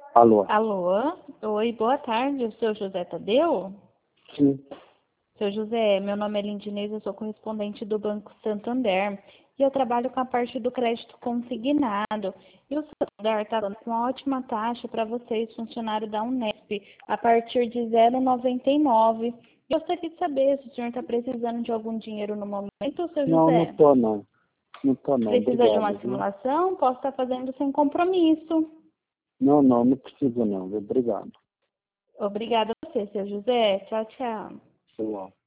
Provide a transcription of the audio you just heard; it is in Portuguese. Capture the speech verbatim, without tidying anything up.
Alô? Alô? Oi, boa tarde, o seu José Tadeu? Sim. Seu José, meu nome é Lindinês, eu sou correspondente do Banco Santander e eu trabalho com a parte do crédito consignado. E o Santander está dando uma ótima taxa para vocês, funcionários da Unesp, a partir de zero vírgula noventa e nove. Eu gostaria de saber se o senhor está precisando de algum dinheiro no momento, seu Não, não José. tô não. Não tô não. Precisa de uma Obrigado, viu? simulação? Posso estar fazendo sem compromisso. Não, não, não precisa não. Obrigado. Obrigada a você, seu José. Tchau, tchau. Sei lá.